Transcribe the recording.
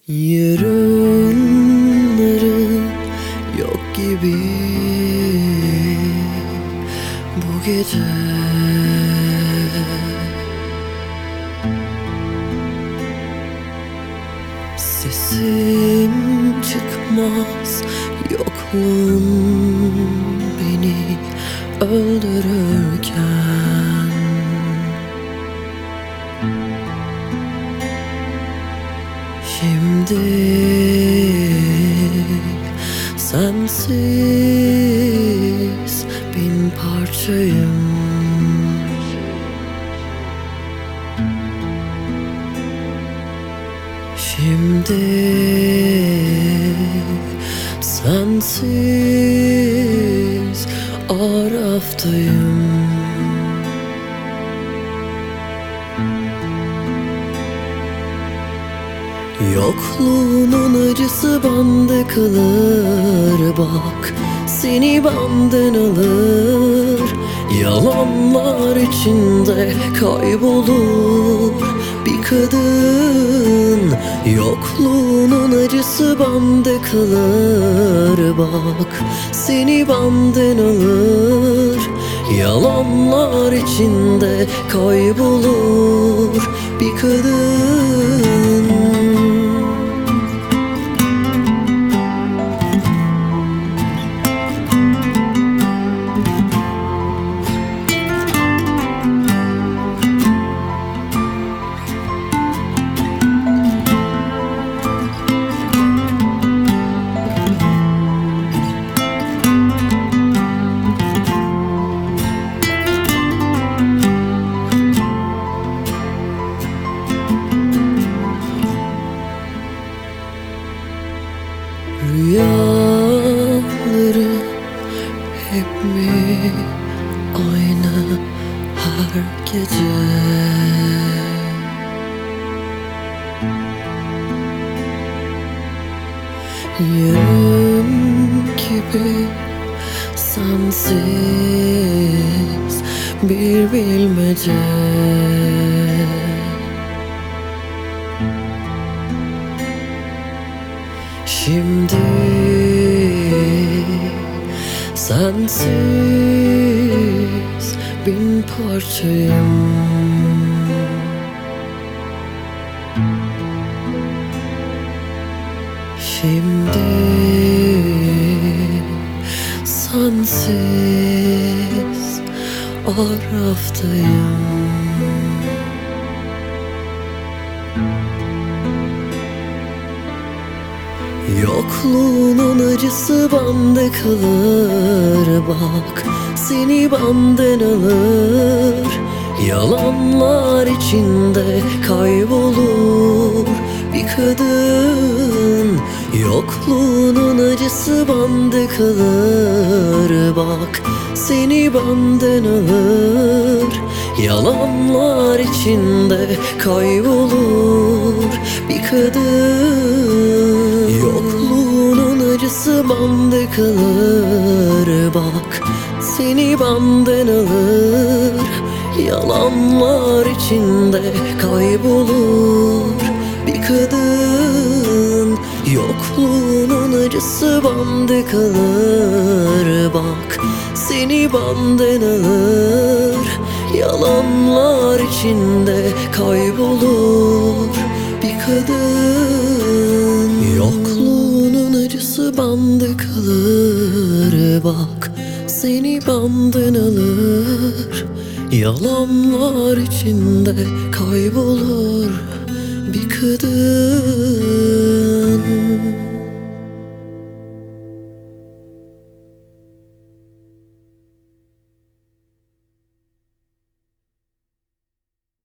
Yarınları yok gibi bu gece. Sesim çıkmaz, yokluğun beni öldürürken. Şimdi sensiz bin parçayım. Şimdi sensiz araftayım. Yokluğunun acısı bende kalır, bak seni benden alır. Yalanlar içinde kaybolur bir kadın. Yokluğunun acısı bende kalır, bak seni benden alır. Yalanlar içinde kaybolur bir kadın. Rüyaları hep mi aynı her gece? Yarım gibi sensiz bir bilmece. Şimdi sensiz bin parçayım. Şimdi sensiz araftayım. Yokluğunun acısı bende kalır, bak seni benden alır. Yalanlar içinde kaybolur bir kadın. Yokluğunun acısı bende kalır, bak seni benden alır. Yalanlar içinde kaybolur bir kadın. Yokluğunun acısı bende kalır, bak seni benden alır. Yalanlar içinde kaybolur bir kadın. Yokluğunun acısı bende kalır, bak seni benden alır. Yalanlar içinde kaybolur bir kadın. Yokluğunun acısı bende kalır, bak seni benden alır. Yalanlar içinde kaybolur bir kadın.